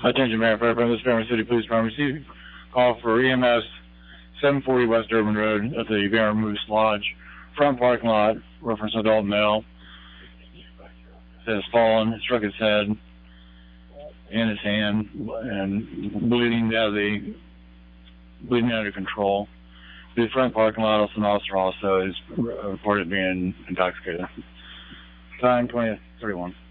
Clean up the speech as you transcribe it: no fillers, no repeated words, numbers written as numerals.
Attention, Mayor Fairbanks, this is Fairbanks City Police Department. Receiving call for EMS 740 West Durban Road at the Bear Moose Lodge, front parking lot, reference adult male. Has fallen, struck his head and his hand, and bleeding out of control. The front parking lot, also an officer also is reported being intoxicated. Time 20:31.